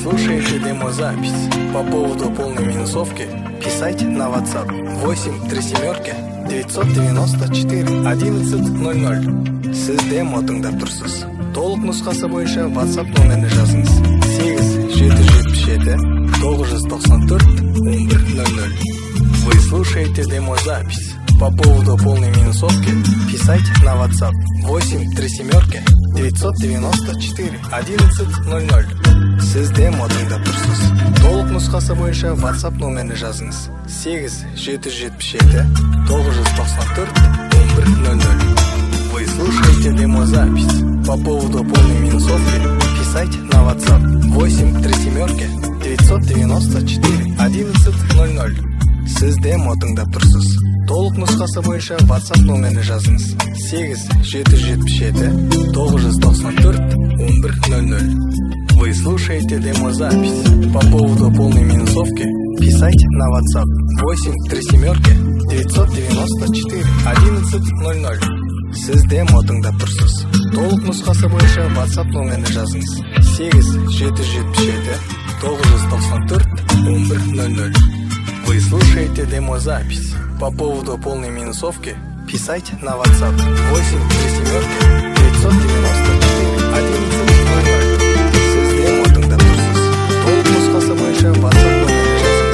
слушаете демозапись. По поводу полной минусовки писайте на WhatsApp 8 37 994 1100. Сіз демо тыңдап тұрсыз. Толық нұсқасы бойынша WhatsApp номеріне жазыңыз. 8 777 994 1100. Вы слушаете демозапись. По поводу полной минусовки писайте на WhatsApp 8 37 994 1100. Сіз демо тыңдап тұрсыз. Толық нұсқасы бойынша WhatsApp номеріне жазыңыз. 8 777 994 1100. Вы слушаете демозапись. По поводу полной минусовки писайте на WhatsApp 8 37 994 1100. Сіз демо тыңдап тұрсыз. Толық нұсқасы бойынша WhatsApp номеріне жазыңыз. 8 777 994 1100. Вы слушаете демозапись. По поводу полной минусовки писайте на WhatsApp 8 37 994 1100. Сіз демо тыңдап тұрсыз. Толық нұсқасы бойынша WhatsApp номеріне жазыңыз. 8 777 994 1100. Вы слушаете демозапись. По поводу полной минусовки писайте на WhatsApp 8 37 994 1100. Сіз демо тыңдап тұрсыз. Толық нұсқасы бойынша WhatsApp номеріне жазыңыз.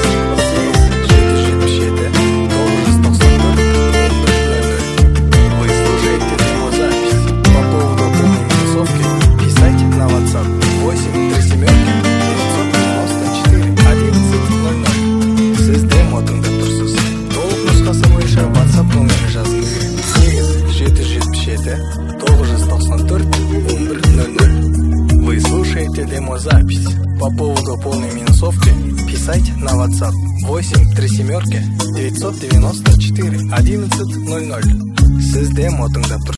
8 777 994 1100. Вы слушаете демозапись. По поводу полной минусовки писайте на WhatsApp 8 37 994 1100. Сіз демо тыңдап тұрсыз. Толық нұсқасы бойынша WhatsApp номеріне жазыңыз. 8 777 994 1100. Вы слушаете демозапись. По поводу полной минусовки писайте на WhatsApp 8 37 994 1100. Сіз демо тыңдап тұрсыз.